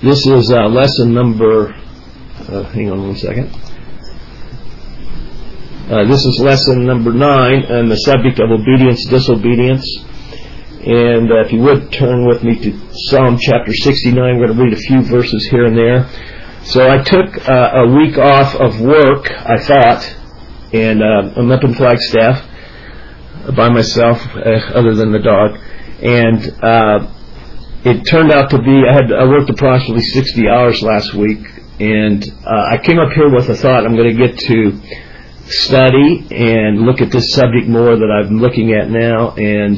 This is lesson number, hang on one second. This is lesson number 9 on the subject of obedience, disobedience. And if you would turn with me to Psalm chapter 69, we're going to read a few verses here and there. So I took a week off of work, I thought, and I'm up in Flagstaff by myself, other than the dog. And it turned out to be, I worked approximately 60 hours last week, and I came up here with a thought. I'm going to get to study and look at this subject more that I'm looking at now, and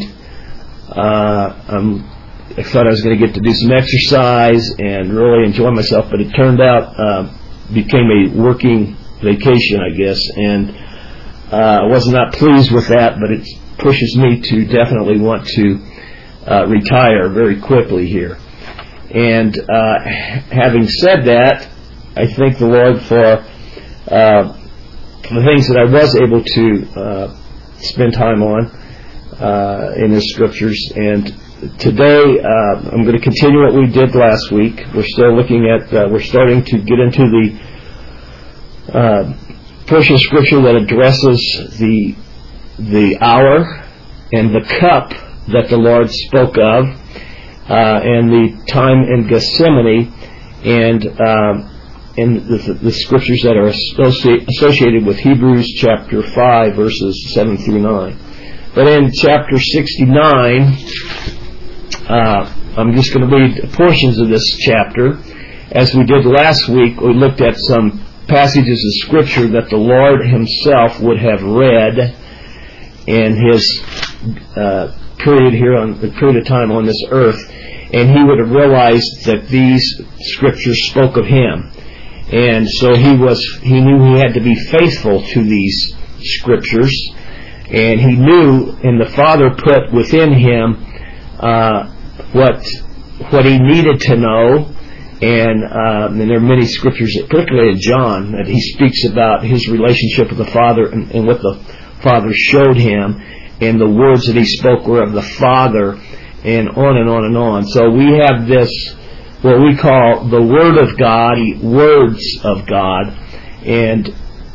I thought I was going to get to do some exercise and really enjoy myself, but it turned out became a working vacation, I guess, and I was not pleased with that, but it pushes me to definitely want to retire very quickly here. And having said that, I thank the Lord for the things that I was able to spend time on in the Scriptures. And today I'm going to continue what we did last week. We're still looking at, we're starting to get into the portion of Scripture that addresses the hour and the cup that the Lord spoke of, and the time in Gethsemane, and the Scriptures that are associated with Hebrews chapter 5, verses 7 through 9. But in chapter 69, I'm just going to read portions of this chapter. As we did last week, we looked at some passages of Scripture that the Lord Himself would have read in His period of time on this earth, and He would have realized that these Scriptures spoke of Him. And so He knew He had to be faithful to these Scriptures, and He knew, and the Father put within Him what He needed to know. And there are many Scriptures, particularly in John, that He speaks about His relationship with the Father and what the Father showed Him, and the words that He spoke were of the Father, and on and on and on. So we have this, what we call the Word of God, words of God, and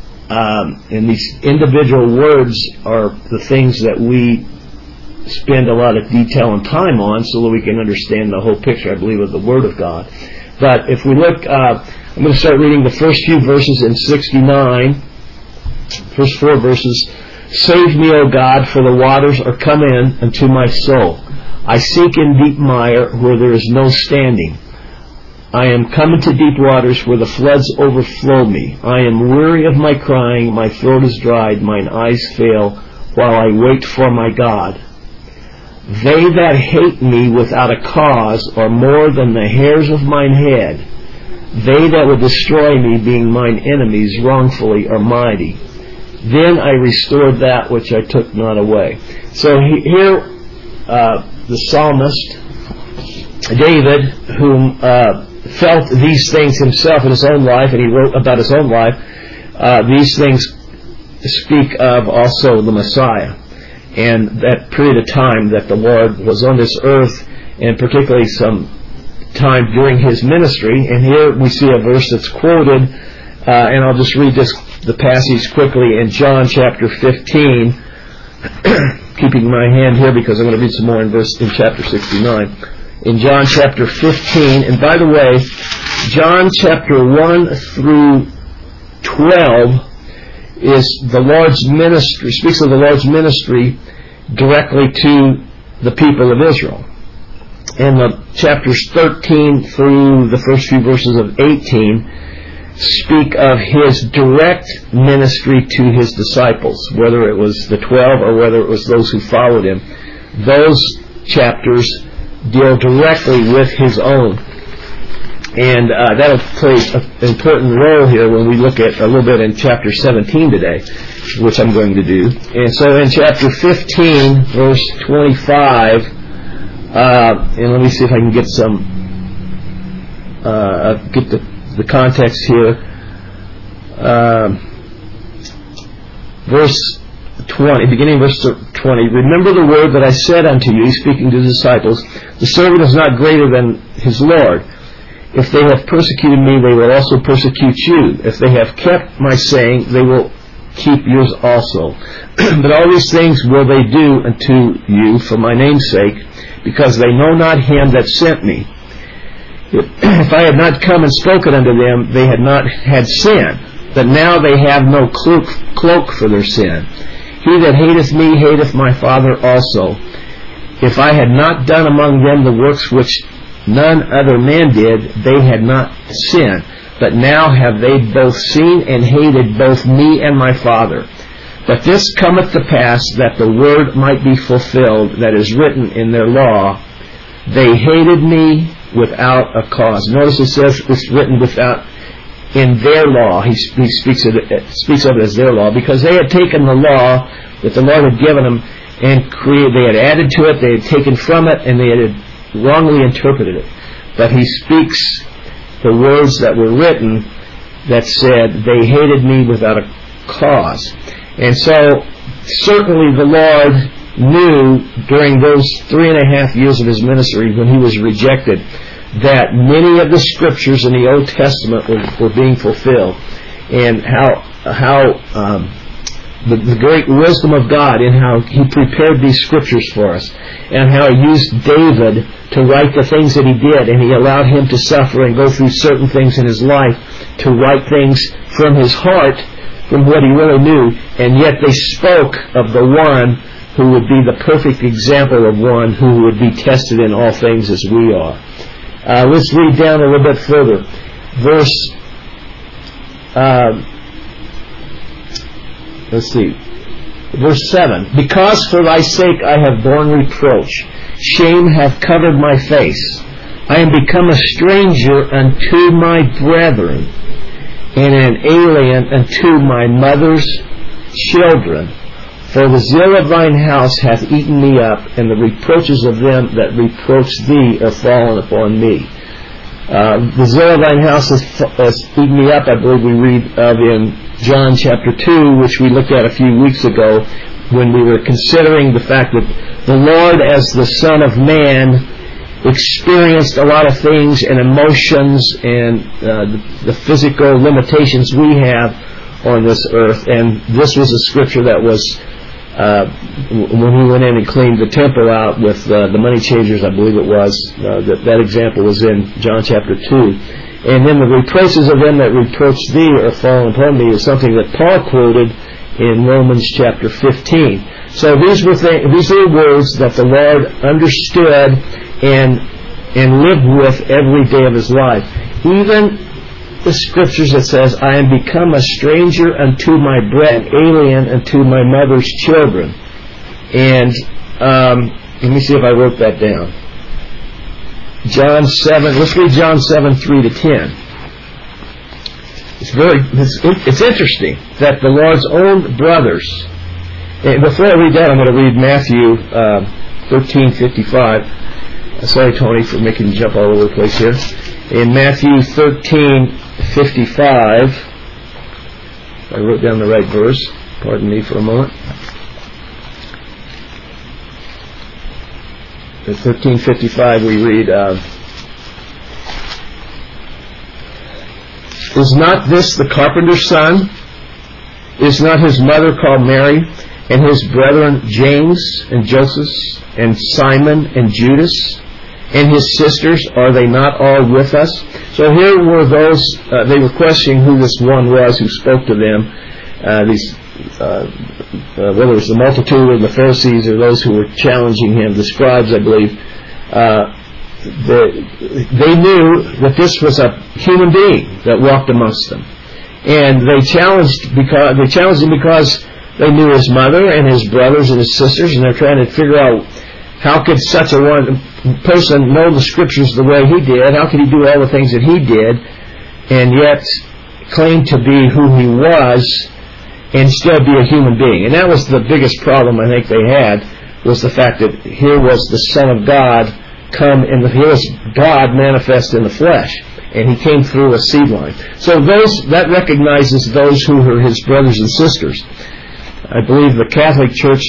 these individual words are the things that we spend a lot of detail and time on so that we can understand the whole picture, I believe, of the Word of God. But if we look, I'm going to start reading the first few verses in 69, first 4 verses. Save me, O God, for the waters are come in unto my soul. I sink in deep mire where there is no standing. I am come into deep waters where the floods overflow me. I am weary of my crying, my throat is dried, mine eyes fail, while I wait for my God. They that hate me without a cause are more than the hairs of mine head. They that would destroy me, being mine enemies wrongfully, are mighty. Then I restored that which I took not away. So here, the psalmist, David, whom felt these things himself in his own life, and he wrote about his own life, these things speak of also the Messiah, and that period of time that the Lord was on this earth, and particularly some time during His ministry. And here we see a verse that's quoted, and I'll just read the passage quickly in John chapter 15, keeping my hand here because I'm going to read some more in chapter 69. In John chapter 15, and by the way, John chapter 1 through 12 is the Lord's ministry, speaks of the Lord's ministry directly to the people of Israel. And the chapters 13 through the first few verses of 18 speak of His direct ministry to His disciples, whether it was the 12 or whether it was those who followed Him. Those chapters deal directly with His own. And that'll play an important role here when we look at a little bit in chapter 17 today, which I'm going to do. And so in chapter 15, verse 25, and let me see if I can get the context here. Verse 20, beginning verse 20, remember the word that I said unto you, speaking to the disciples, the servant is not greater than his Lord. If they have persecuted me, they will also persecute you. If they have kept my saying, they will keep yours also. But all these things will they do unto you for my name's sake, because they know not him that sent me. If I had not come and spoken unto them, they had not had sin. But now they have no cloak for their sin. He that hateth me hateth my Father also. If I had not done among them the works which none other man did, they had not sinned. But now have they both seen and hated both me and my Father. But this cometh to pass, that the word might be fulfilled that is written in their law, they hated me without a cause. Notice it says it's written without, in their law. He speaks of it as their law, because they had taken the law that the Lord had given them and they had added to it, they had taken from it, and they had wrongly interpreted it. But he speaks the words that were written that said, they hated me without a cause. And so, certainly the Lord knew during those 3.5 years of his ministry, when he was rejected, that many of the scriptures in the Old Testament were being fulfilled, and how the great wisdom of God in how he prepared these scriptures for us, and how he used David to write the things that he did, and he allowed him to suffer and go through certain things in his life to write things from his heart, from what he really knew, and yet they spoke of the one who would be the perfect example of one who would be tested in all things as we are. Let's read down a little bit further. Verse 7. Because for thy sake I have borne reproach, shame hath covered my face. I am become a stranger unto my brethren, and an alien unto my mother's children. For the zeal of thine house hath eaten me up, and the reproaches of them that reproach thee are fallen upon me. The zeal of thine house has eaten me up, I believe we read of in John chapter 2, which we looked at a few weeks ago, when we were considering the fact that the Lord, as the Son of Man, experienced a lot of things and emotions and the physical limitations we have on this earth. And this was a scripture that was, when he went in and cleaned the temple out with the money changers, I believe it was, that example was in John chapter 2. And then the reproaches of them that reproach thee are fallen upon me is something that Paul quoted in Romans chapter 15. So these are words that the Lord understood and lived with every day of his life. Even the scriptures that says, I am become a stranger unto my brethren, alien unto my mother's children. And let me see if I wrote that down. John 7, let's read John 7, 3 to 10. It's interesting that the Lord's own brothers, and before I read that, I'm going to read Matthew 13:55. Sorry, Tony, for making me jump all over the place here. In Matthew 13:55, I wrote down the right verse. Pardon me for a moment. In 13:55 we read, is not this the carpenter's son? Is not his mother called Mary, and his brethren James and Joseph and Simon and Judas, and his sisters, are they not all with us? So here were those, they were questioning who this one was who spoke to them, whether it was the multitude or the Pharisees or those who were challenging him, the scribes, I believe. They knew that this was a human being that walked amongst them, and they challenged him because they knew his mother and his brothers and his sisters, and they're trying to figure out how could such a one person know the scriptures the way he did? How could he do all the things that he did, and yet claim to be who he was, and still be a human being? And that was the biggest problem I think they had, was the fact that here was the Son of God here was God manifest in the flesh, and he came through a seed line. So that recognizes those who were his brothers and sisters. I believe the Catholic Church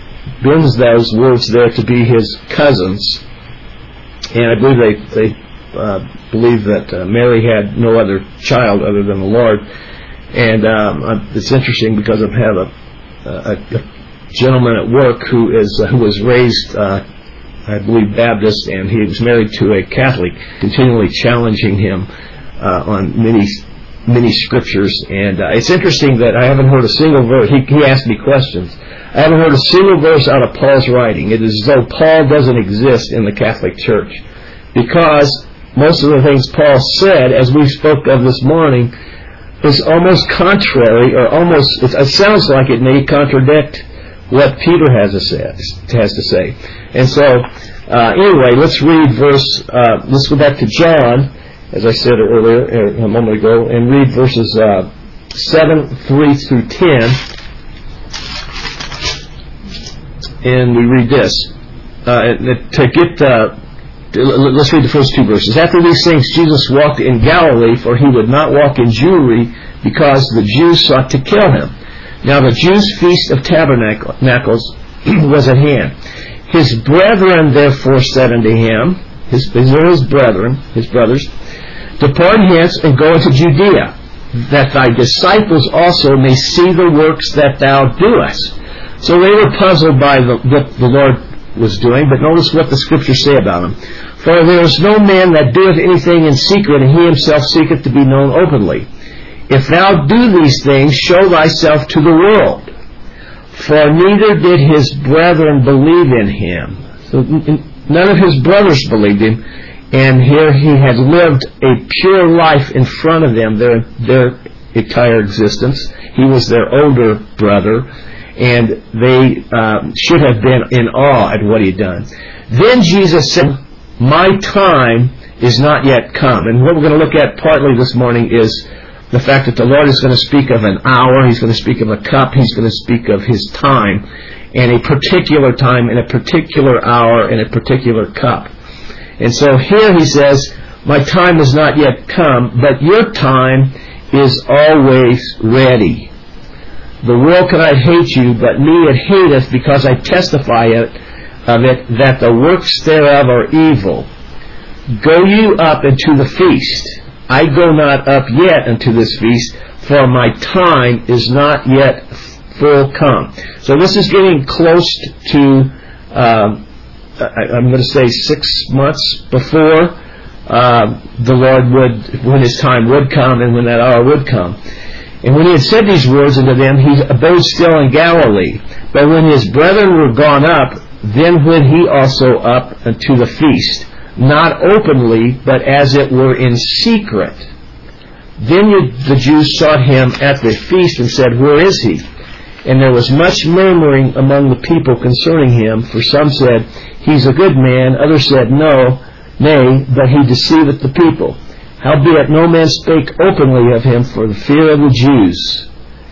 bends those words there to be his cousins, and I believe they believe that Mary had no other child other than the Lord. And it's interesting because I've had a gentleman at work who was raised, I believe, Baptist, and he was married to a Catholic, continually challenging him on many scriptures. And it's interesting that I haven't heard a single verse. He asked me questions. I haven't heard a single verse out of Paul's writing. It is as though Paul doesn't exist in the Catholic Church, because most of the things Paul said, as we spoke of this morning, is almost contrary, or almost, it sounds like it may contradict what Peter has to say. And so, anyway, let's read let's go back to John, as I said earlier, a moment ago, and read verses 7, 3 through 10. And we read this. Let's read the first two verses. After these things, Jesus walked in Galilee, for he would not walk in Jewry, because the Jews sought to kill him. Now the Jews' feast of tabernacles was at hand. His brethren therefore said unto him, these are his brethren, his brothers, depart hence and go into Judea, that thy disciples also may see the works that thou doest. So they were puzzled by what the Lord was doing, but notice what the Scriptures say about him. For there is no man that doeth anything in secret, and he himself seeketh to be known openly. If thou do these things, show thyself to the world. For neither did his brethren believe in him. So none of his brothers believed him, and here he had lived a pure life in front of them, their entire existence. He was their older brother, and they should have been in awe at what he had done. Then Jesus said, my time is not yet come. And what we're going to look at partly this morning is the fact that the Lord is going to speak of an hour, He's going to speak of a cup, He's going to speak of His time, and a particular time, and a particular hour, and a particular cup. And so here He says, my time is not yet come, but your time is always ready. The world cannot hate you, but me it hateth, because I testify of it, that the works thereof are evil. Go you up into the feast. I go not up yet unto this feast, for my time is not yet full come. So this is getting close to, I'm going to say 6 months before the Lord when His time would come and when that hour would come. And when He had said these words unto them, He abode still in Galilee. But when His brethren were gone up, then went He also up unto the feast, not openly, but as it were in secret. Then the Jews sought Him at the feast and said, where is He? And there was much murmuring among the people concerning Him, for some said, He's a good man. Others said, nay, but He deceiveth the people. Howbeit no man spake openly of Him for the fear of the Jews.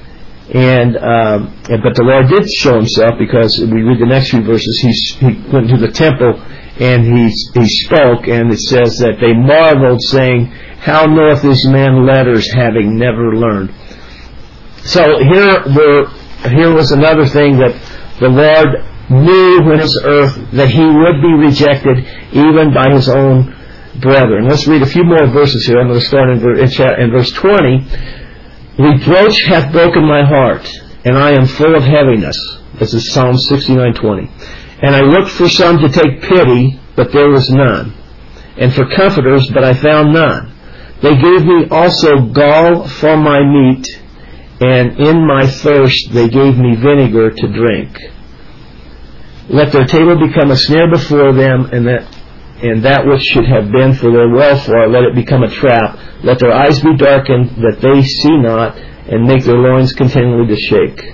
But the Lord did show Himself, because we read the next few verses. He went to the temple and he spoke, and it says that they marveled, saying, how knoweth this man letters, having never learned? So here was another thing that the Lord knew when His earth, that He would be rejected even by His own brethren. Let's read a few more verses here. I'm going to start in verse 20. Reproach hath broken my heart, and I am full of heaviness. This is Psalm 69:20. And I looked for some to take pity, but there was none, and for comforters, but I found none. They gave me also gall for my meat, and in my thirst they gave me vinegar to drink. Let their table become a snare before them, and that which should have been for their welfare, let it become a trap. Let their eyes be darkened, that they see not, and make their loins continually to shake.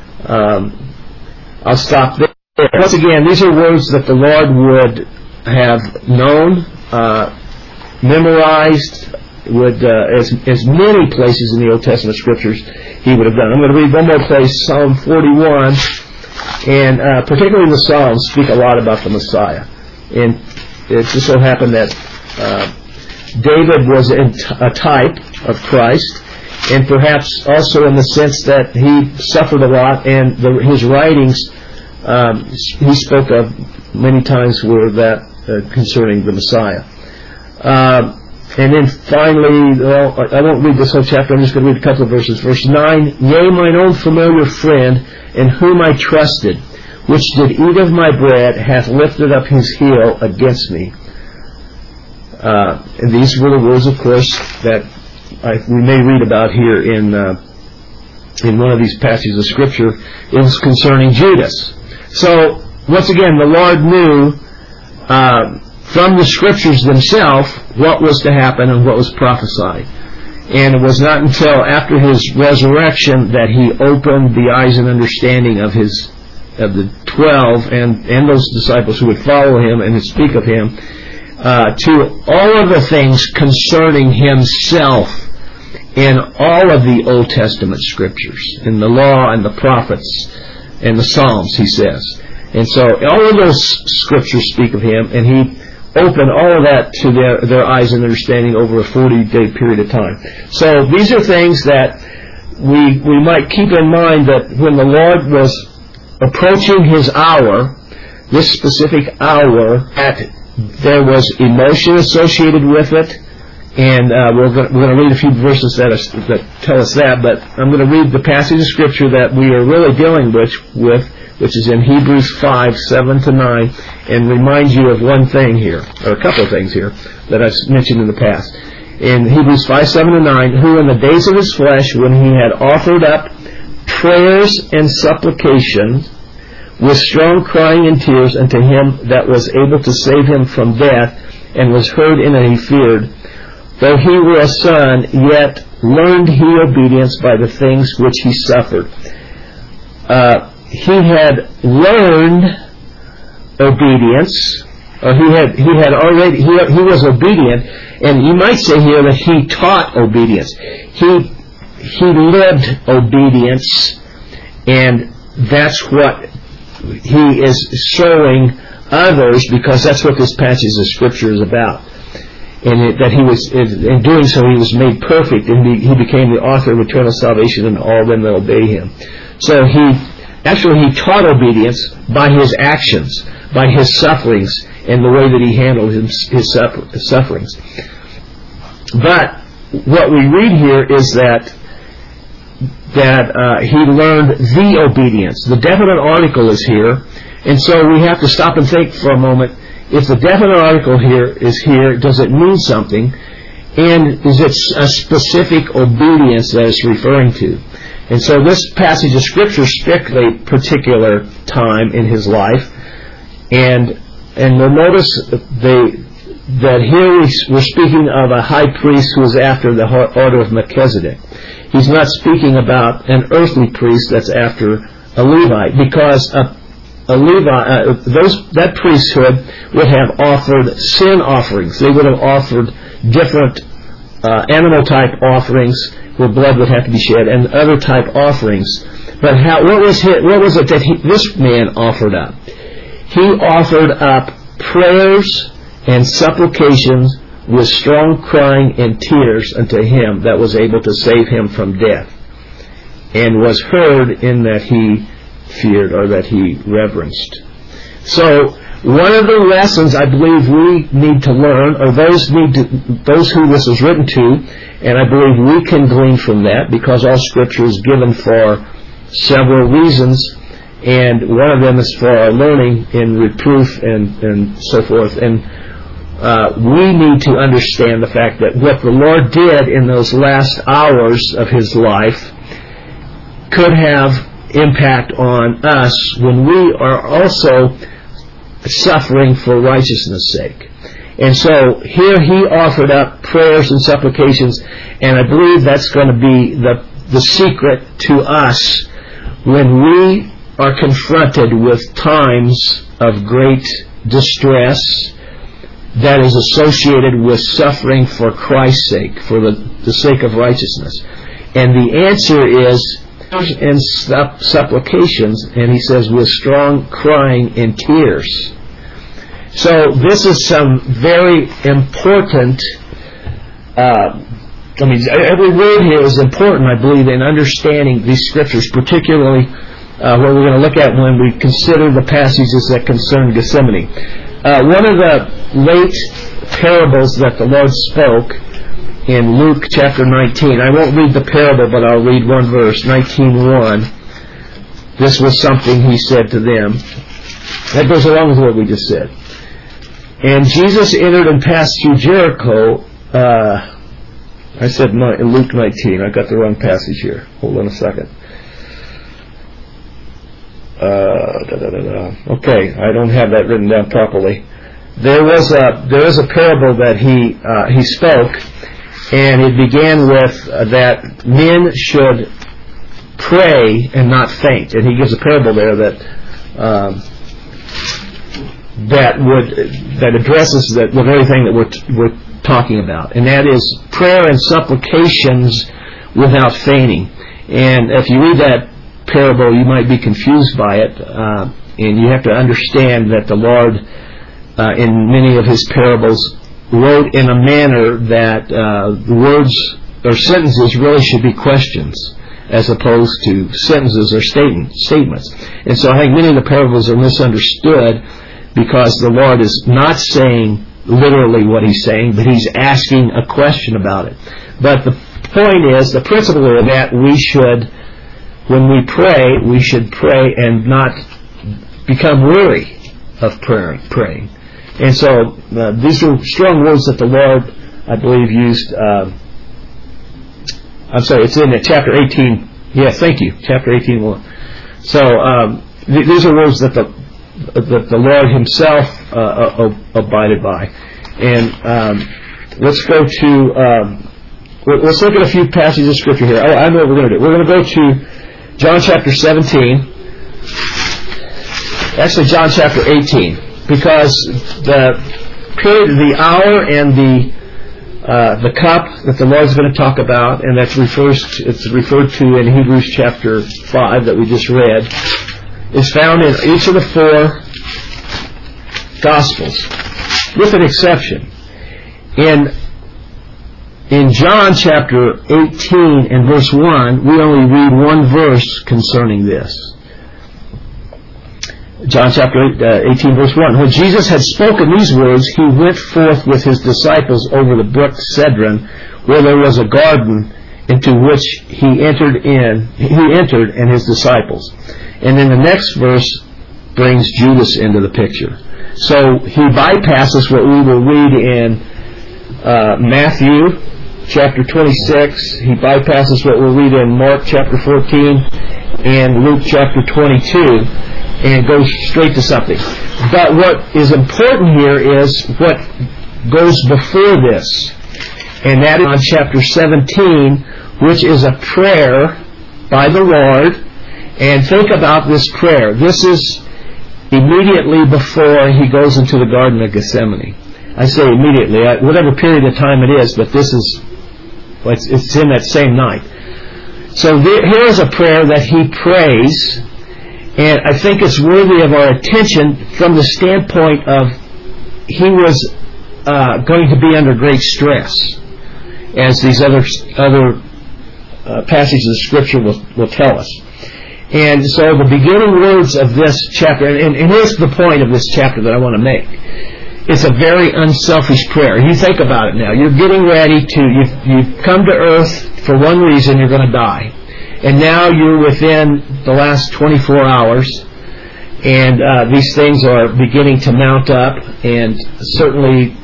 I'll stop there. Once again, these are words that the Lord would have known, memorized, as many places in the Old Testament Scriptures He would have done. I'm going to read one more place, Psalm 41, and particularly the Psalms speak a lot about the Messiah. And it just so happened that David was a type of Christ, and perhaps also in the sense that he suffered a lot, and his writings he spoke of many times were that concerning the Messiah. And then finally, I won't read this whole chapter, I'm just going to read a couple of verses. Verse 9, Yea, mine own familiar friend, in whom I trusted, which did eat of my bread, hath lifted up his heel against me. And these were the words, of course, that we may read about here in one of these passages of Scripture. It was concerning Judas. So, once again, the Lord knew from the Scriptures themselves what was to happen and what was prophesied. And it was not until after His resurrection that He opened the eyes and understanding of the 12 and those disciples who would follow Him and would speak of Him to all of the things concerning Himself in all of the Old Testament Scriptures, in the Law and the Prophets and the Psalms, He says. And so all of those Scriptures speak of Him, and He opened all of that to their eyes and understanding over a 40-day period of time. So these are things that we might keep in mind, that when the Lord was approaching His hour, this specific hour, that there was emotion associated with it, and we're going to read a few verses that tell us that, but I'm going to read the passage of Scripture that we are really dealing with, which is in Hebrews 5:7-9, and remind you of one thing here, or a couple of things here, that I've mentioned in the past. In Hebrews 5:7-9, who in the days of His flesh, when He had offered up prayers and supplications, with strong crying and tears unto Him that was able to save him from death, and was heard in and He feared, though He were a son, yet learned He obedience by the things which He suffered. He had learned obedience, or he was obedient, and you might say here that He taught obedience. He lived obedience, and that's what He is showing others, because that's what this passage of Scripture is about. And that He was, in doing so, He was made perfect, and He became the author of eternal salvation in all them that obey Him. So He taught obedience by His actions, by His sufferings, and the way that He handled His sufferings. But what we read here is that He learned the obedience. The definite article is here, and so we have to stop and think for a moment. If the definite article is here, does it mean something? And is it a specific obedience that it's referring to? And so this passage of Scripture speaks a particular time in His life, and we'll notice that here we're speaking of a high priest who is after the order of Melchizedek. He's not speaking about an earthly priest that's after a Levite, because a Levite, that priesthood would have offered sin offerings. They would have offered different animal type offerings where blood would have to be shed, and other type offerings. But what was it that this man offered up? He offered up prayers and supplications with strong crying and tears unto Him that was able to save him from death, and was heard in that He feared, or that He reverenced. So one of the lessons I believe we need to learn, or those who this is written to, and I believe we can glean from that, because all Scripture is given for several reasons, and one of them is for our learning in reproof and so forth. And we need to understand the fact that what the Lord did in those last hours of His life could have impact on us when we are also suffering for righteousness' sake. And so here He offered up prayers and supplications, and I believe that's going to be the secret to us when we are confronted with times of great distress that is associated with suffering for Christ's sake, for the sake of righteousness. And the answer is in supplications, and He says with strong crying and tears. So this is some very important, every word here is important, I believe, in understanding these Scriptures, particularly what we're going to look at when we consider the passages that concern Gethsemane. One of the late parables that the Lord spoke in Luke chapter 19. I won't read the parable, but I'll read one verse, 19:1. This was something he said to them. That goes along with what we just said. And Jesus entered and passed through Jericho. I said Luke 19. I got the wrong passage here. Hold on a second. Okay, I don't have that written down properly. There is a parable that he spoke, and it began with that men should pray and not faint. And he gives a parable there that addresses the very thing that we're talking about, and that is prayer and supplications without fainting. And if you read that parable, you might be confused by it, and you have to understand that the Lord, in many of His parables, wrote in a manner that the words or sentences really should be questions, as opposed to sentences or statements. And so I think many of the parables are misunderstood because the Lord is not saying literally what He's saying, but He's asking a question about it. But the point is, the principle of that, when we pray, we should pray and not become weary of praying. And so these are strong words that the Lord, I believe, used. It's in chapter 18. Yeah, thank you, chapter 18:1. So these are words that the Lord Himself abided by. And let's go to. Let's look at a few passages of Scripture here. I know what we're going to do. We're going to go to John chapter 17. Actually, John chapter 18, because the period, the hour, and the cup that the Lord's going to talk about, and it's referred to in Hebrews chapter 5 that we just read, is found in each of the four Gospels, with an exception. In John chapter 18 and verse 1, we only read one verse concerning this. John chapter 18 verse 1. When Jesus had spoken these words, He went forth with His disciples over the brook Cedron, where there was a garden, into which He entered and His disciples. And then the next verse brings Judas into the picture. So He bypasses what we will read in Matthew chapter 26. He bypasses what we'll read in Mark chapter 14 and Luke chapter 22, and goes straight to something. But what is important here is what goes before this, and that is on chapter 17, which is a prayer by the Lord. And think about this prayer. This is immediately before He goes into the Garden of Gethsemane. I say immediately, whatever period of time it is, but it's in that same night. So here is a prayer that He prays, and I think it's worthy of our attention from the standpoint of He was going to be under great stress, as these other passages of Scripture will tell us. And so the beginning words of this chapter, and here's the point of this chapter that I want to make. It's a very unselfish prayer. You think about it now. You're getting ready you've come to earth for one reason, you're going to die. And now you're within the last 24 hours, and these things are beginning to mount up, and certainly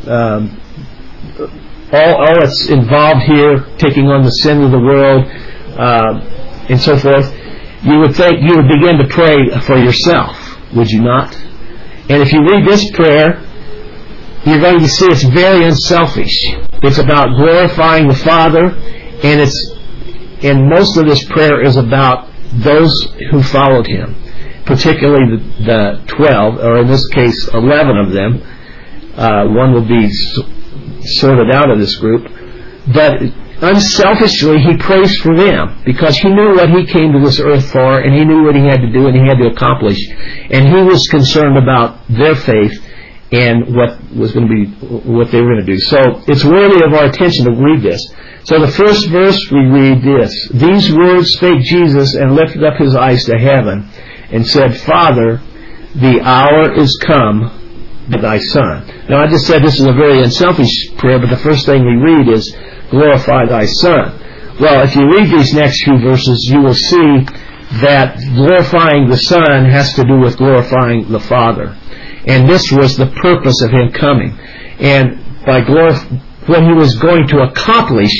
all that's involved here, taking on the sin of the world, and so forth, you would think you would begin to pray for yourself, would you not? And if you read this prayer, you're going to see it's very unselfish. It's about glorifying the Father, and most of this prayer is about those who followed Him, particularly the 12, or in this case 11 of them. One will be sorted out of this group, but unselfishly He prays for them, because He knew what He came to this earth for, and He knew what He had to do and He had to accomplish, and He was concerned about their faith and what they were going to do. So it's worthy of our attention to read this. So the first verse we read this: These words spake Jesus, and lifted up His eyes to heaven, and said, Father, the hour is come. thy Son. Now I just said this is a very unselfish prayer, but the first thing we read is, glorify thy Son. Well, if you read these next few verses, you will see that glorifying the Son has to do with glorifying the Father. And this was the purpose of Him coming. And by what He was going to accomplish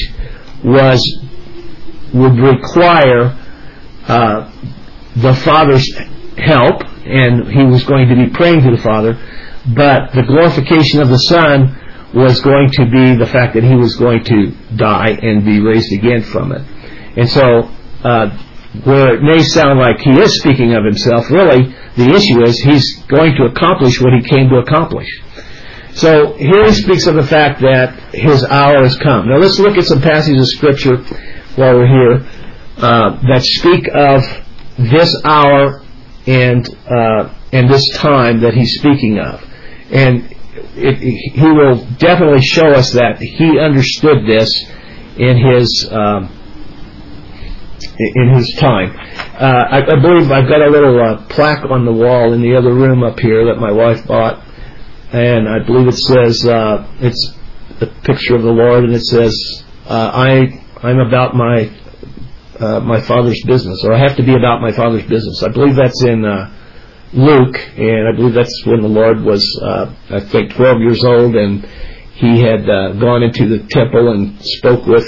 would require the Father's help, and He was going to be praying to the Father, but the glorification of the Son was going to be the fact that He was going to die and be raised again from it. And so, where it may sound like He is speaking of Himself, really the issue is He's going to accomplish what He came to accomplish. So here He speaks of the fact that His hour has come. Now let's look at some passages of Scripture while we're here that speak of this hour and this time that He's speaking of. And He will definitely show us that He understood this in His time. I believe I've got a little plaque on the wall in the other room up here that my wife bought, and I believe it says, it's a picture of the Lord, and it says, I'm about my Father's business, or I have to be about my Father's business. I believe that's in Luke, and I believe that's when the Lord was, I think, 12 years old, and He had gone into the temple and spoke with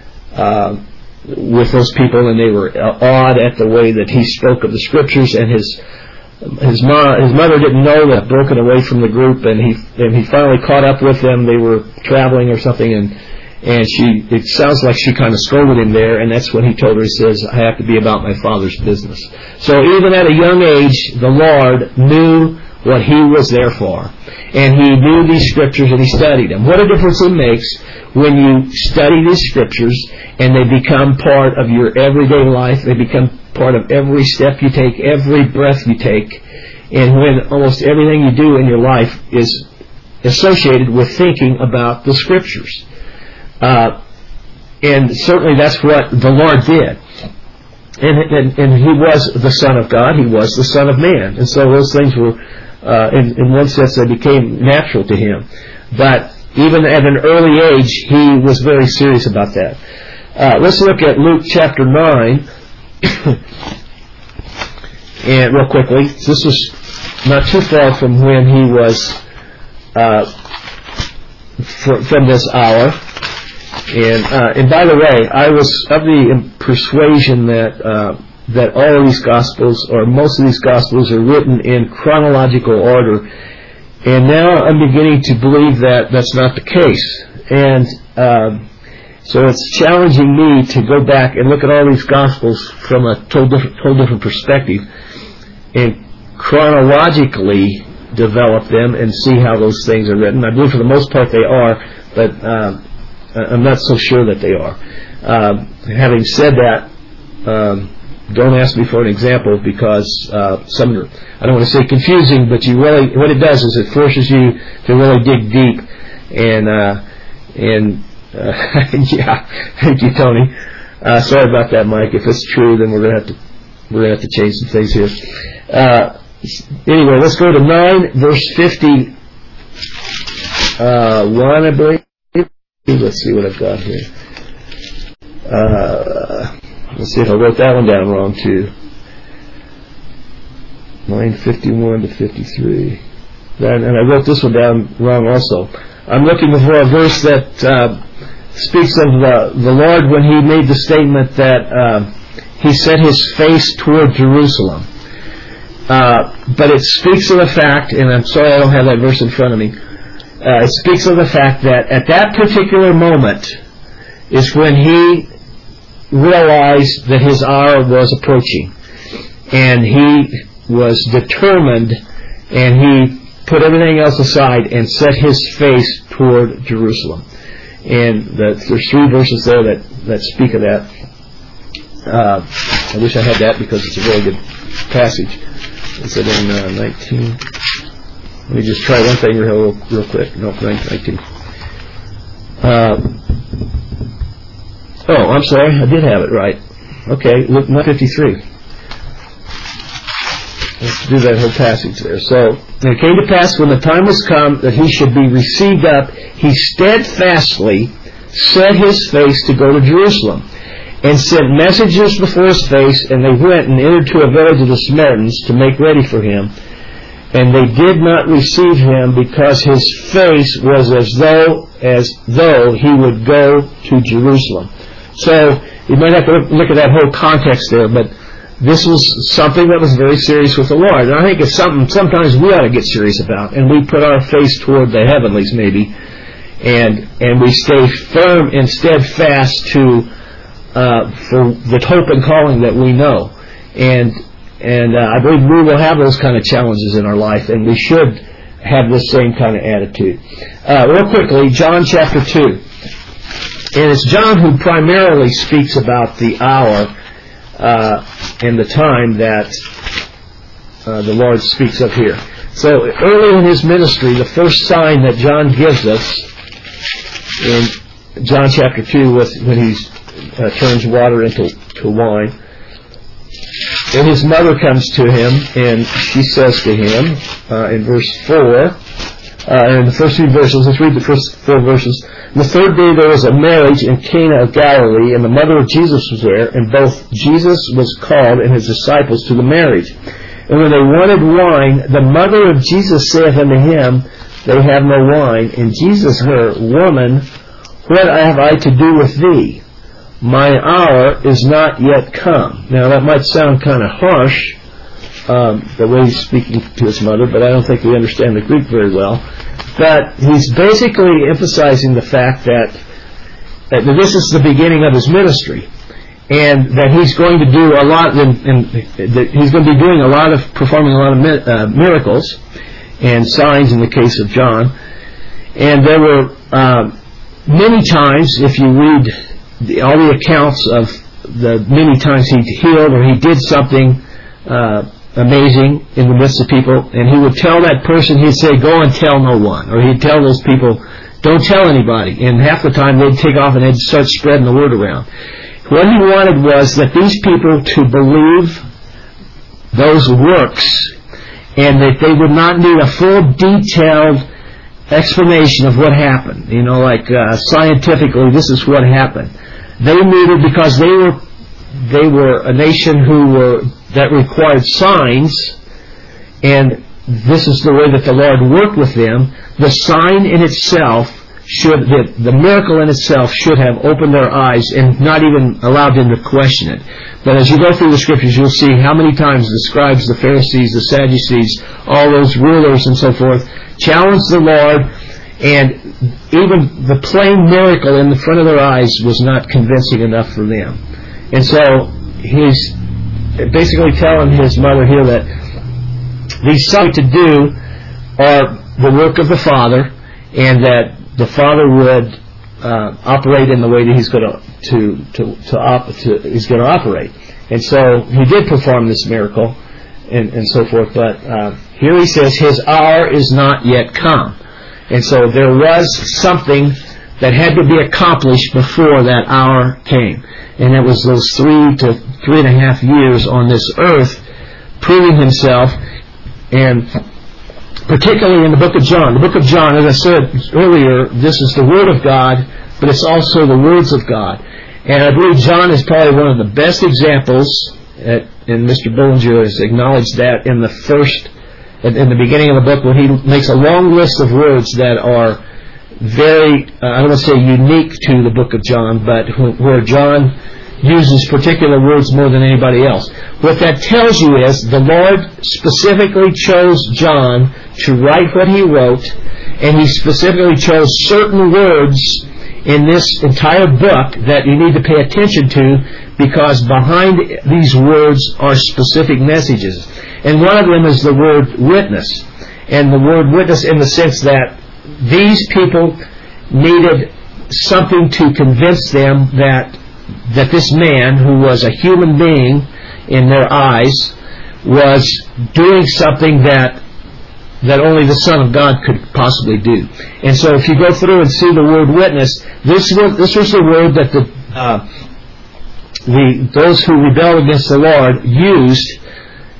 those people, and they were awed at the way that He spoke of the Scriptures, and his mother didn't know that, broken away from the group, and he finally caught up with them. They were traveling or something, and it sounds like she kind of scolded him there, and that's when He told her, He says, I have to be about my Father's business. So even at a young age, the Lord knew what He was there for. And He knew these Scriptures, and He studied them. What a difference it makes when you study these Scriptures and they become part of your everyday life. They become part of every step you take, every breath you take, and when almost everything you do in your life is associated with thinking about the Scriptures. And certainly that's what the Lord did. And He was the Son of God. He was the Son of Man. And so those things were, in one sense, they became natural to Him. But even at an early age, He was very serious about that. Let's look at Luke chapter 9. And real quickly, this was not too far from when He was from this hour. And by the way, I was of the persuasion that all of these Gospels, or most of these Gospels, are written in chronological order. And now I'm beginning to believe that that's not the case. And so it's challenging me to go back and look at all these Gospels from a whole different perspective and chronologically develop them and see how those things are written. I believe for the most part they are, but I'm not so sure that they are. Having said that, don't ask me for an example, because some, I don't want to say confusing, but you really, what it does is it forces you to really dig deep. And yeah, thank you, Tony. Sorry about that, Mike. If it's true, then we're gonna have to change some things here. Anyway, let's go to 9 verse 51, I believe. Let's see what I've got here. Let's see if I wrote that one down wrong too. 9:51 to 53. And I wrote this one down wrong also. I'm looking for a verse that speaks of the Lord when He made the statement that He set His face toward Jerusalem. But it speaks of the fact, and I'm sorry I don't have that verse in front of me, it speaks of the fact that at that particular moment is when He realized that His hour was approaching. And He was determined, and He put everything else aside and set His face toward Jerusalem. And there's 3 verses there that speak of that. I wish I had that because it's a really good passage. It's in 19. Let me just try one thing real quick. No, 19. I'm sorry. I did have it right. Okay, look, 53. Let's do that whole passage there. So, it came to pass when the time was come that he should be received up, he steadfastly set his face to go to Jerusalem, and sent messengers before his face, and they went and entered to a village of the Samaritans to make ready for him. And they did not receive him, because his face was as though he would go to Jerusalem. So, you might have to look at that whole context there, but this was something that was very serious with the Lord. And I think it's something sometimes we ought to get serious about, and we put our face toward the heavenlies maybe, and we stay firm and steadfast for the hope and calling that we know. And I believe we will have those kind of challenges in our life, and we should have this same kind of attitude. Real quickly, John chapter 2. And it's John who primarily speaks about the hour and the time that the Lord speaks of here. So early in his ministry, the first sign that John gives us in John chapter 2, when he turns water into wine, and his mother comes to him, and she says to him in verse 4, in the first few verses, let's read the first 4 verses. The third day there was a marriage in Cana of Galilee, and the mother of Jesus was there, and both Jesus was called and his disciples to the marriage. And when they wanted wine, the mother of Jesus saith unto him, They have no wine. And Jesus her, Woman, what have I to do with thee? My hour is not yet come. Now that might sound kind of harsh, the way he's speaking to his mother, but I don't think we understand the Greek very well. But he's basically emphasizing the fact that this is the beginning of his ministry, and that he's going to do a lot, he's going to be doing performing a lot of miracles and signs in the case of John. And there were many times, if you read all the accounts of the many times he healed or he did something amazing in the midst of people, and he would tell that person, he'd say, go and tell no one, or he'd tell those people, don't tell anybody, and half the time they'd take off and they'd start spreading the word around. What he wanted was that these people to believe those works, and that they would not need a full detailed explanation of what happened, like scientifically this is what happened. They needed, because they were a nation that required signs, and this is the way that the Lord worked with them. The sign in itself the miracle in itself should have opened their eyes and not even allowed them to question it. But as you go through the Scriptures, you'll see how many times the scribes, the Pharisees, the Sadducees, all those rulers and so forth, challenged the Lord, and even the plain miracle in the front of their eyes was not convincing enough for them. And so he's basically telling his mother here that these signs to do are the work of the Father, and that the Father would operate in the way that he's going to operate. And so he did perform this miracle and so forth. But here he says his hour is not yet come. And so there was something that had to be accomplished before that hour came. And it was those 3 to 3.5 years on this earth proving himself, and particularly in the book of John. The book of John, as I said earlier, this is the Word of God, but it's also the words of God. And I believe John is probably one of the best examples, and Mr. Bullinger has acknowledged that in the beginning of the book, when he makes a long list of words that are very, I don't want to say unique to the book of John, but where John uses particular words more than anybody else. What that tells you is the Lord specifically chose John to write what he wrote, and he specifically chose certain words in this entire book that you need to pay attention to, because behind these words are specific messages. And one of them is the word witness. And the word witness in the sense that these people needed something to convince them that this man, who was a human being in their eyes, was doing something that only the Son of God could possibly do. And so if you go through and see the word witness, this was the word that those who rebelled against the Lord used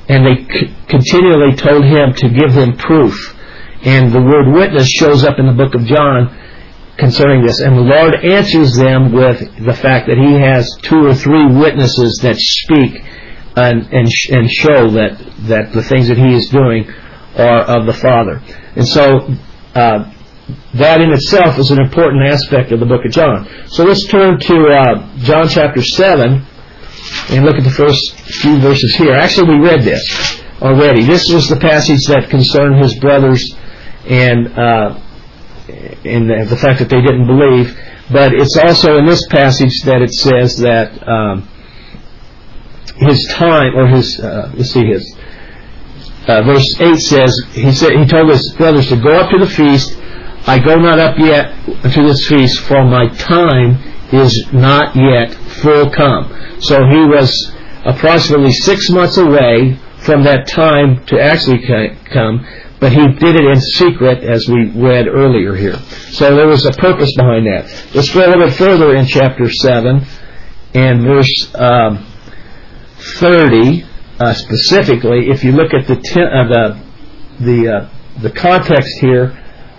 and they continually told him to give them proof. And the word witness shows up in the book of John concerning this. And the Lord answers them with the fact that He has 2 or 3 witnesses that speak and show that the things that He is doing are of the Father. And so that in itself is an important aspect of the book of John. So let's turn to John chapter 7 and look at the first few verses here. Actually, we read this already. This was the passage that concerned His brothers and the fact that they didn't believe. But it's also in this passage that it says that his time, or his, verse 8 says, he told his brothers to go up to the feast. I go not up yet to this feast, for my time is not yet full come. So he was approximately 6 months away from that time to actually come, but he did it in secret, as we read earlier here. So there was a purpose behind that. Let's go a little bit further in chapter 7 and verse 30. Specifically, if you look at the context here,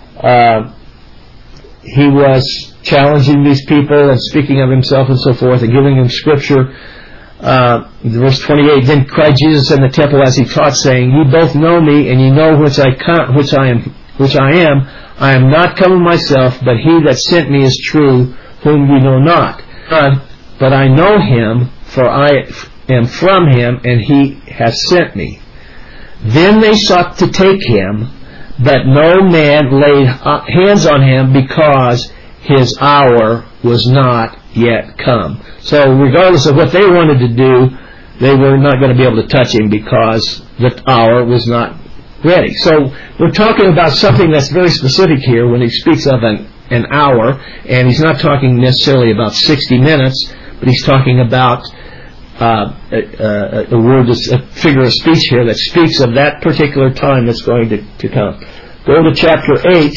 he was challenging these people and speaking of himself and so forth and giving them scripture. Verse 28, then cried Jesus in the temple as he taught, saying, Ye both know me, and ye know which I am. I am not come of myself, but he that sent me is true, whom ye know not. But I know him, for I am from him, and he hath sent me. Then they sought to take him, but no man laid hands on him, because his hour was not yet come. So regardless of what they wanted to do, they were not going to be able to touch him because the hour was not ready. So we're talking about something that's very specific here when he speaks of an hour, and he's not talking necessarily about 60 minutes, but he's talking about a figure of speech here that speaks of that particular time that's going to come. Go to chapter 8,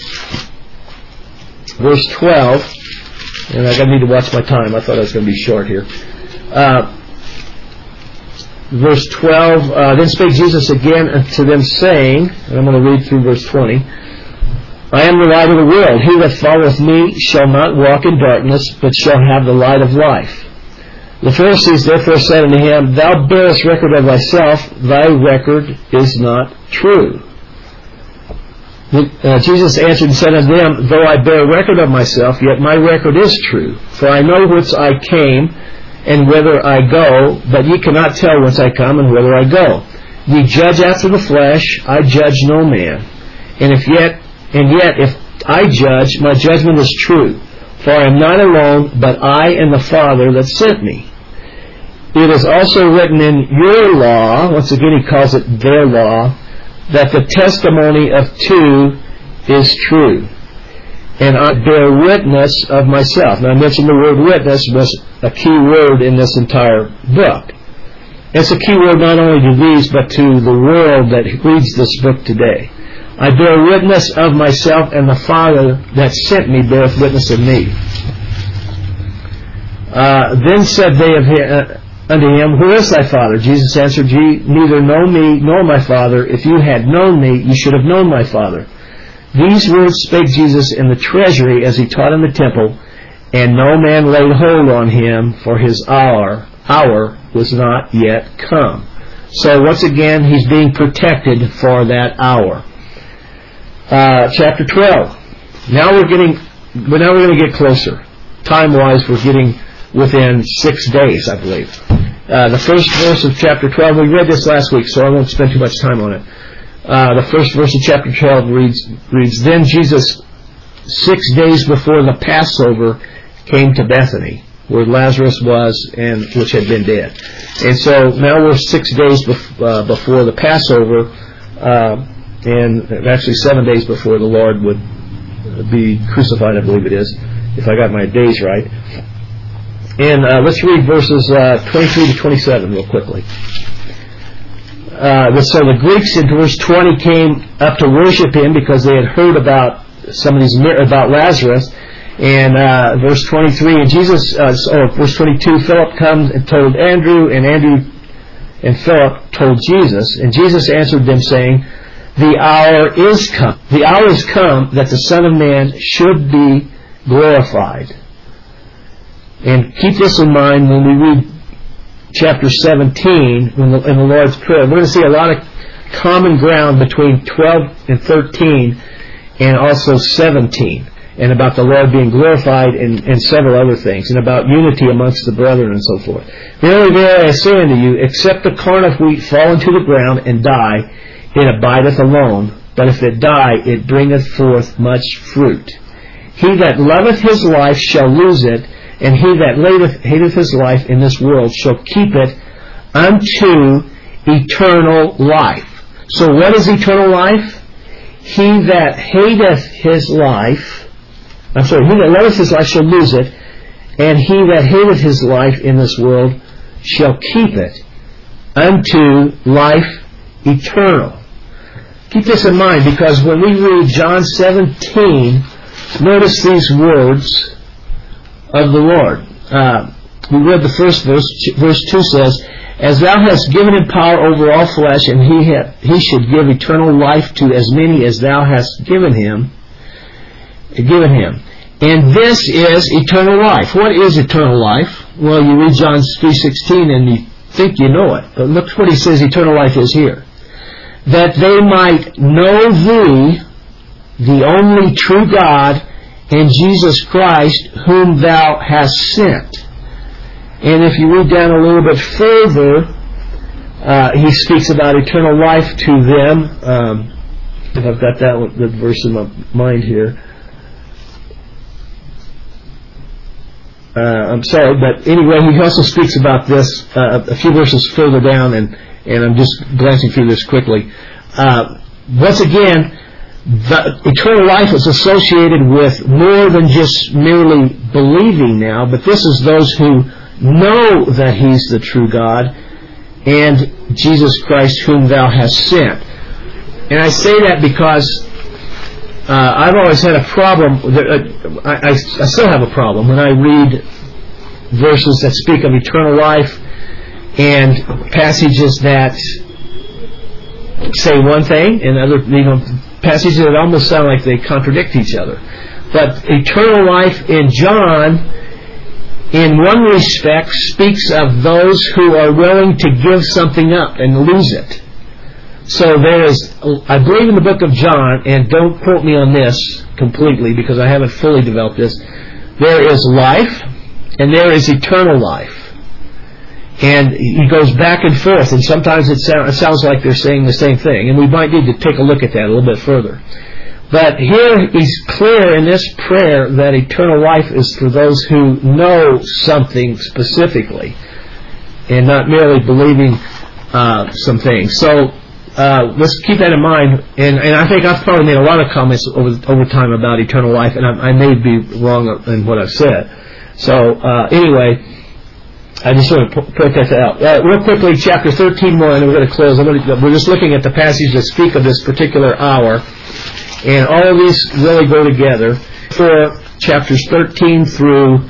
verse 12, and I need to watch my time. I thought I was going to be short here. Verse 12, then spake Jesus again unto them, saying, and I'm going to read through verse 20, I am the light of the world. He that followeth me shall not walk in darkness, but shall have the light of life. The Pharisees therefore said unto him, Thou bearest record of thyself, thy record is not true. Jesus answered and said unto them, Though I bear record of myself, yet my record is true. For I know whence I came, and whither I go, but ye cannot tell whence I come, and whither I go. Ye judge after the flesh, I judge no man. And yet if I judge, my judgment is true. For I am not alone, but I and the Father that sent me. It is also written in your law, once again he calls it their law, that the testimony of 2 is true. And I bear witness of myself. Now I mentioned the word witness was a key word in this entire book. It's a key word not only to these, but to the world that reads this book today. I bear witness of myself, and the Father that sent me beareth witness of me. Then said they unto him, Who is thy Father? Jesus answered, Ye neither know me nor my Father. If you had known me, you should have known my Father. These words spake Jesus in the treasury as he taught in the temple, and no man laid hold on him, for his hour was not yet come. So once again, he's being protected for that hour. Chapter 12. Now we're going to get closer. Time-wise, we're getting within 6 days, I believe. The first verse of chapter 12, we read this last week, so I won't spend too much time on it. The first verse of chapter 12 reads, Then Jesus, 6 days before the Passover, came to Bethany, where Lazarus was, and which had been dead. And so now we're 6 days before the Passover, and actually 7 days before the Lord would be crucified, I believe it is, if I got my days right. And let's read verses 23 to 27 real quickly. So the Greeks in verse 20 came up to worship him because they had heard about about Lazarus. And verse 23, and verse 22, Philip comes and told Andrew, and Andrew And Philip told Jesus, and Jesus answered them, saying, the hour is come. The hour is come that the Son of Man should be glorified. And keep this in mind when we read chapter 17 in the Lord's Prayer. We're going to see a lot of common ground between 12 and 13 and also 17, and about the Lord being glorified and several other things, and about unity amongst the brethren and so forth. Verily, verily, I say unto you, except the corn of wheat fall into the ground and die, it abideth alone, but if it die, it bringeth forth much fruit. He that loveth his life shall lose it, and he that hateth his life in this world shall keep it unto eternal life. So what is eternal life? He that hateth his life, he that loveth his life shall lose it, and he that hateth his life in this world shall keep it unto life eternal. Keep this in mind, because when we read John 17, notice these words of the Lord. We read the first verse. Verse 2 says, as thou hast given him power over all flesh, and he should give eternal life to as many as thou hast given him. And this is eternal life. What is eternal life? Well, you read John 3:16 and you think you know it. But look what he says eternal life is here. That they might know thee, the only true God, and Jesus Christ, whom thou hast sent. And if you read down a little bit further, he speaks about eternal life to them. If I've got that verse in my mind here. I'm sorry, but anyway, he also speaks about this a few verses further down, and I'm just glancing through this quickly. Once again, the eternal life is associated with more than just merely believing now, but this is those who know that He's the true God and Jesus Christ whom thou hast sent. And I say that because I've always had a problem, I still have a problem when I read verses that speak of eternal life and passages that say one thing and other, passages that almost sound like they contradict each other. But eternal life in John, in one respect, speaks of those who are willing to give something up and lose it. So there is, I believe in the book of John, and don't quote me on this completely because I haven't fully developed this, there is life and there is eternal life. And he goes back and forth, and sometimes it sounds like they're saying the same thing, and we might need to take a look at that a little bit further. But here he's clear in this prayer that eternal life is for those who know something specifically and not merely believing some things. So let's keep that in mind. And I think I've probably made a lot of comments over time about eternal life, and I may be wrong in what I've said. So anyway, I just want to point that out. Real quickly, chapter 13:1, and we're going to close. We're just looking at the passages that speak of this particular hour. And all of these really go together. For chapters 13 through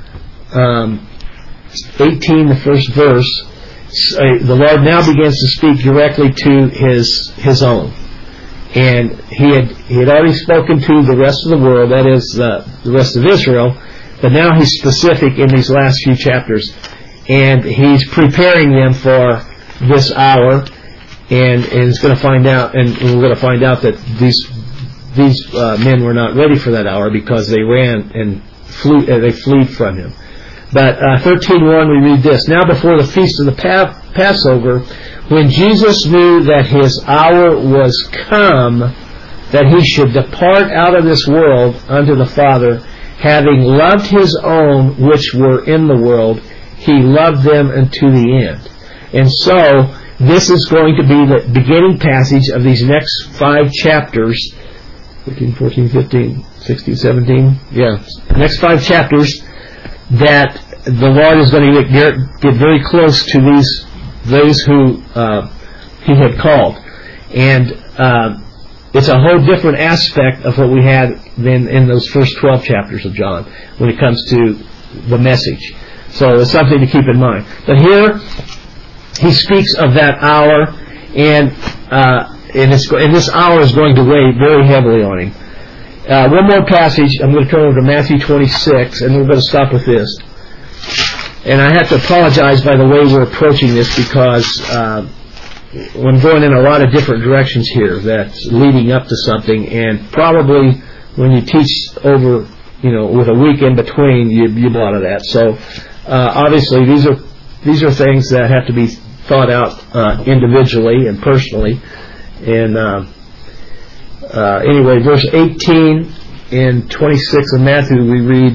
18, the first verse, the Lord now begins to speak directly to His own. And He had already spoken to the rest of the world, that is, the rest of Israel, but now He's specific in these last few chapters. And He's preparing them for this hour, and it's going to find out, and we're going to find out that these men were not ready for that hour because they ran and they fled from Him. But 13:1, we read this: Now before the feast of the Passover, when Jesus knew that His hour was come, that He should depart out of this world unto the Father, having loved His own which were in the world, He loved them unto the end. And so, this is going to be the beginning passage of these next 5 chapters. 13, 14, 15, 16, 17. Yeah. Next 5 chapters that the Lord is going to get very close to those who He had called. And it's a whole different aspect of what we had than in those first 12 chapters of John when it comes to the message. So it's something to keep in mind. But here, he speaks of that hour, and this hour is going to weigh very heavily on him. One more passage. I'm going to turn over to Matthew 26, and we're going to stop with this. And I have to apologize by the way we're approaching this, because I'm going in a lot of different directions here that's leading up to something, and probably when you teach over, with a week in between, you a lot of that. So obviously these are things that have to be thought out individually and personally. And anyway, verse 18 and 26 of Matthew, we read,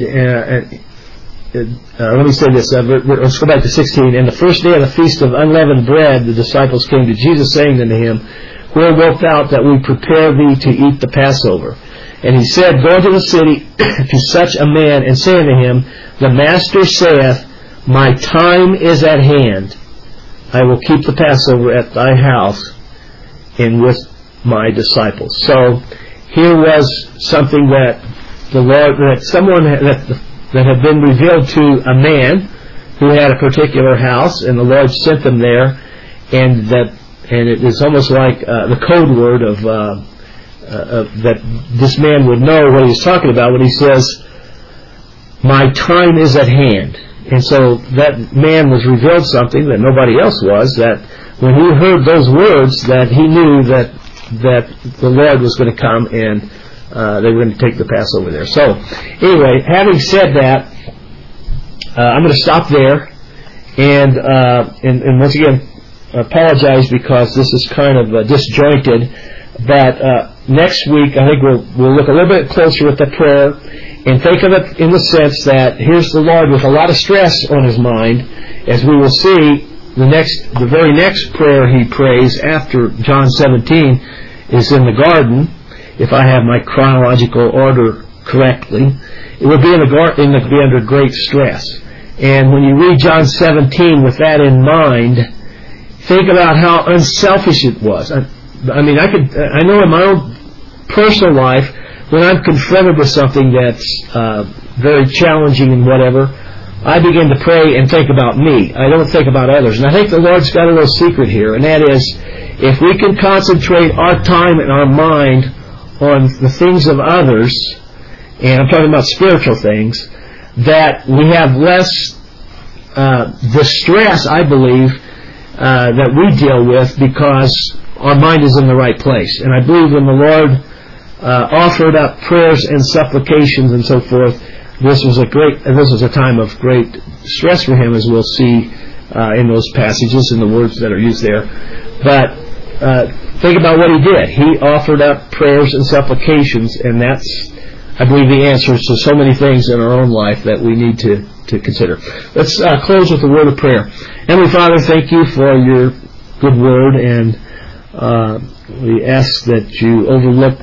let me say this, let's go back to 16. And the first day of the feast of unleavened bread, the disciples came to Jesus, saying unto him, Where wilt thou that we prepare thee to eat the Passover? And he said, Go into the city to such a man, and say unto him, The Master saith, My time is at hand. I will keep the Passover at thy house, and with my disciples. So here was something that the Lord, that had been revealed to a man who had a particular house, and the Lord sent them there, and it is almost like the code word of that this man would know what he's talking about when he says, My time is at hand. And so that man was revealed something that nobody else was, that when he heard those words, that he knew that the Lord was going to come, and they were going to take the Passover there. So anyway, having said that, I'm going to stop there, and once again apologize because this is kind of disjointed. But next week, I think we'll look a little bit closer at the prayer, and think of it in the sense that here's the Lord with a lot of stress on his mind, as we will see. The very next prayer he prays after John 17 is in the garden, if I have my chronological order correctly. It will be be under great stress. And when you read John 17 with that in mind, think about how unselfish it was. I know in my own personal life, when I'm confronted with something that's very challenging and whatever, I begin to pray and think about me. I don't think about others. And I think the Lord's got a little secret here, and that is, if we can concentrate our time and our mind on the things of others, and I'm talking about spiritual things, that we have less the stress, I believe, that we deal with, because our mind is in the right place. And I believe when the Lord offered up prayers and supplications and so forth, this was a time of great stress for him, as we'll see in those passages and the words that are used there. But think about what he did. He offered up prayers and supplications, and that's, I believe, the answers to so many things in our own life that we need to consider. Let's close with a word of prayer. Heavenly Father, thank you for your good word, and we ask that you overlook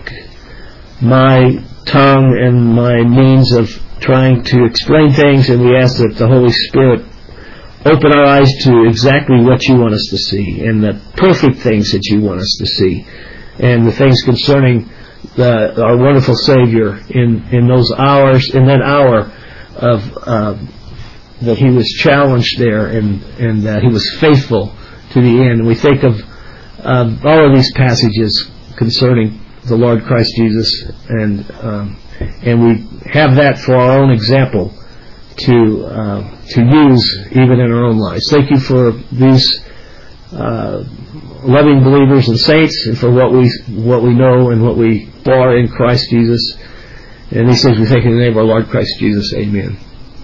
my tongue and my means of trying to explain things, and we ask that the Holy Spirit open our eyes to exactly what you want us to see, and the perfect things that you want us to see, and the things concerning our wonderful Savior in that hour of that he was challenged there, and that he was faithful to the end. And we think of all of these passages concerning the Lord Christ Jesus, and we have that for our own example to use even in our own lives. Thank you for these loving believers and saints, and for what we know and what we are in Christ Jesus. And these things we thank in the name of our Lord Christ Jesus. Amen.